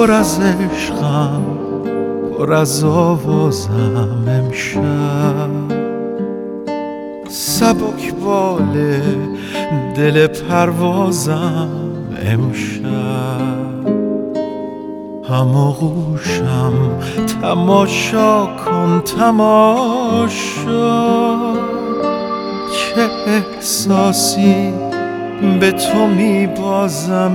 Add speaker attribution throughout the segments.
Speaker 1: پر از عشقم، پر از آوازم امشب. سبک باله دل پروازم امشب. هماغوشم تماشا کن تماشا، چه احساسی به تو میبازم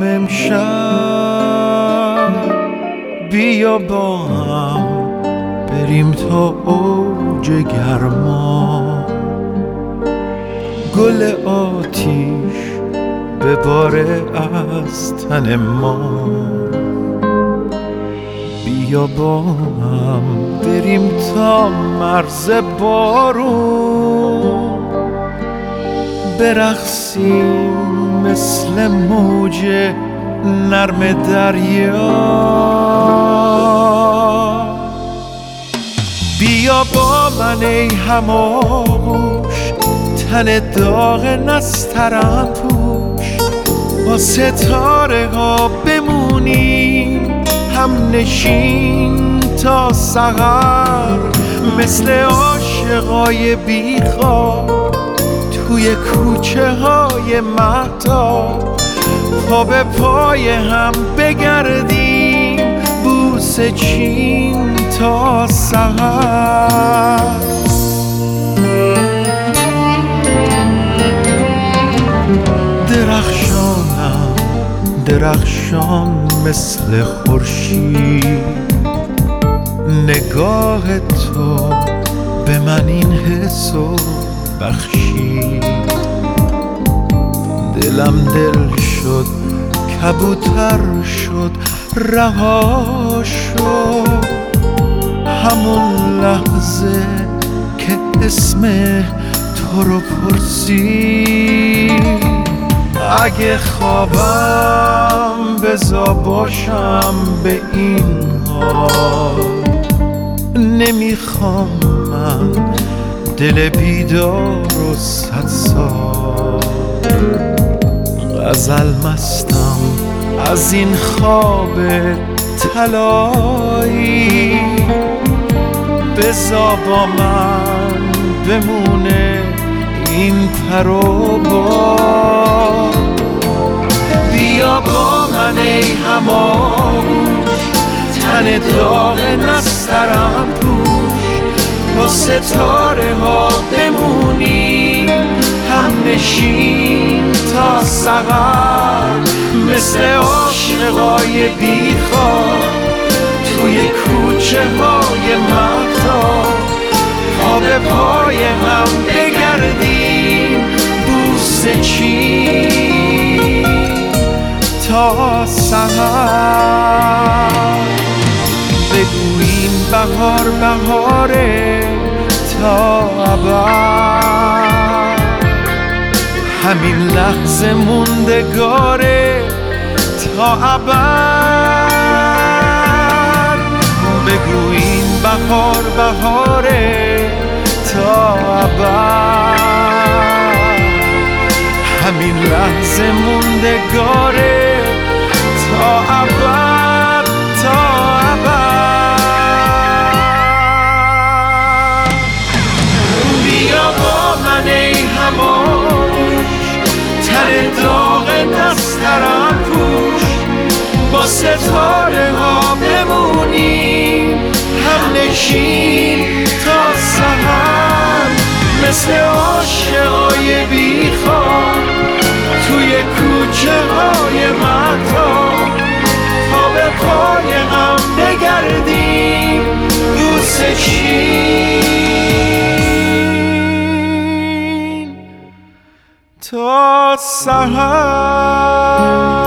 Speaker 1: امشب. بیا با هم بریم تا اوج گرما، گل آتیش بباره از تن ما. بیا با هم بریم تا مرز بارون، برقصیم مثل موج نرم دریا. بیا با من ای هماغوش، تن داغ نسترن پوش، با ستاره ها بمونیم هم نشین تا سحر، مثل عاشقای بیخواب توی کوچه های مهتاب. پا به پای هم بگردیم بوسه چین تا سحر. درخشانم درخشان مثل خورشید، نگاه تو به من این حسو بخشید. دلم دل شد کبوتر شد رها شد، همون لحظه که اسم تو رو پرسید. اگه خوابم بزا باشم به این حال، نمیخوام من دل بیدار و 100 سال. غزل مستم از این خواب طلایی، بزا با من بمونه این پر و بال. بیا با من ای هماغوش، تن داغ نسترن پوش، با ستاره ها بمونیم هم نشین تا سحر، مثل عاشقای بیخواب توی کوچه های مهتاب. پا به پای هم بگردیم بوسه چین تا سحر. بگوییم بهار بهاره تا ابد، همین لحظه موندگاره تا ابد. بگوییم بهار بهاره تا ابد، همین لحظه موندگاره تا ابد تا ابد. بیا با من ای هماغوش، تن داغ نسترن پوش، با ستاره ها بمونیم هم نشین تا سحر، مثل عاشقای بیخواب توی کوچه های مهتاب. پا به پای هم بگردیم بوسه چین تا سحر.